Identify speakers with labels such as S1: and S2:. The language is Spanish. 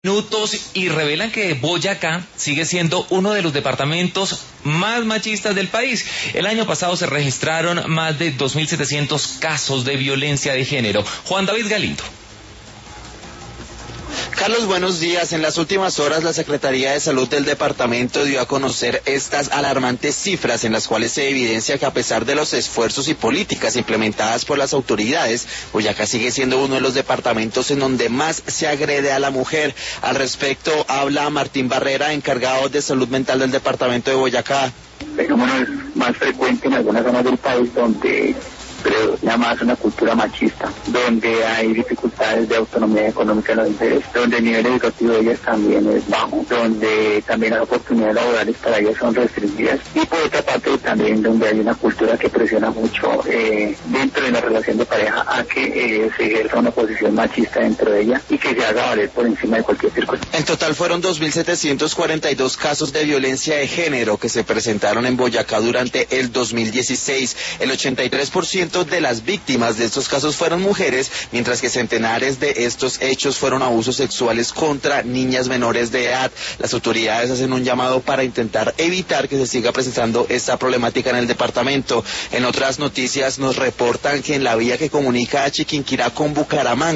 S1: Minutos y revelan que Boyacá sigue siendo uno de los departamentos más machistas del país. El año pasado se registraron más de 2.700 casos de violencia de género. Juan David Galindo.
S2: Carlos, buenos días. En las últimas horas, la Secretaría de Salud del departamento dio a conocer estas alarmantes cifras en las cuales se evidencia que a pesar de los esfuerzos y políticas implementadas por las autoridades, Boyacá sigue siendo uno de los departamentos en donde más se agrede a la mujer. Al respecto, habla Martín Barrera, encargado de salud mental del departamento de Boyacá.
S3: El fenómeno es más frecuente en algunas zonas del país donde predomina más una cultura machista, donde hay dificultades de autonomía económica de las mujeres, donde el nivel educativo de ellas también es bajo, donde también las oportunidades laborales para ellas son restringidas, y por otra parte también donde hay una cultura que presiona mucho dentro de la relación de pareja a que se ejerza una posición machista dentro de ella y que se haga valer por encima de cualquier circunstancia.
S2: En total fueron 2.742 casos de violencia de género que se presentaron en Boyacá durante el 2016. El 83% de las víctimas de estos casos fueron mujeres, mientras que centenares de estos hechos fueron abusos sexuales contra niñas menores de edad. Las autoridades hacen un llamado para intentar evitar que se siga presentando esta problemática en el departamento. En otras noticias nos reportan que en la vía que comunica a Chiquinquirá con Bucaramanga,